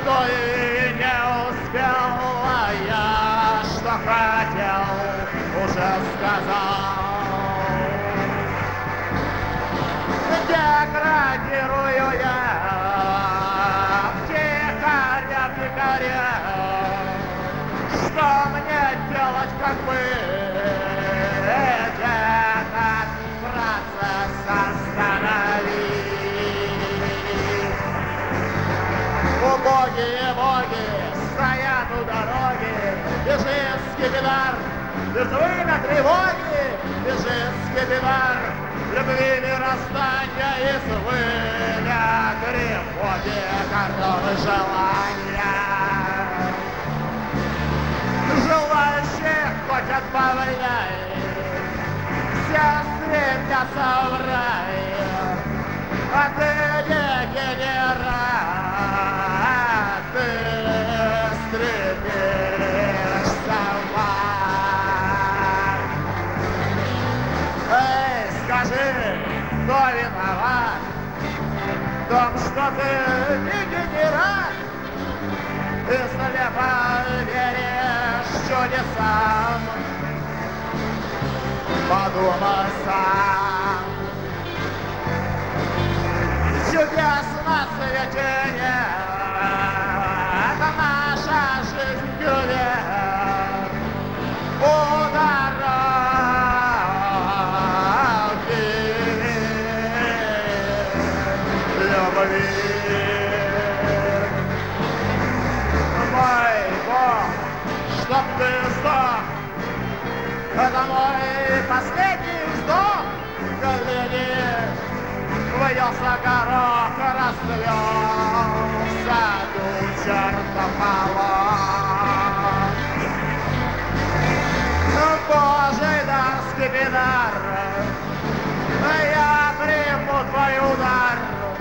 то и не успел, а я, что хотел, уже сказал. Деградирую я втихаря-втихаря. Что мне делать, как быть? Этот процесс остановить. Убогие боги стоят у дороги. Бежит скипидар, безумно тревоги. Бежит скипидар, любви мироздания и звыня тревоги, которые желания. Желающих хоть отбавляй, все стремятся в рай, а ты не генерал, ты стремишься в ад. Эй, скажи, кто виноват в том, что ты не генерал? Ты слепо веришь чудесам, подумай сам. Чудес на свете нет, это наша жизнь гуляет у дороги любви. Мой Бог, чтоб ты сдох, это мой последний вздох. Колени выелся горох, расцвел в саду чертополох. Божий дар, скипидар, я приму твой удар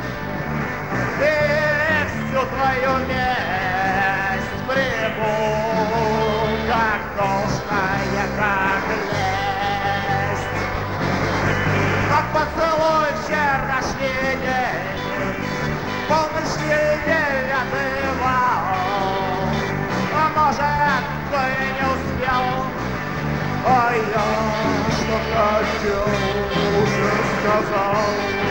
и всю твою месть приму, как должная, как лесть. Как поцелуй вчерашний день, полночный день отбывал. А может, ты не успел, а я, что хотел, уже сказал.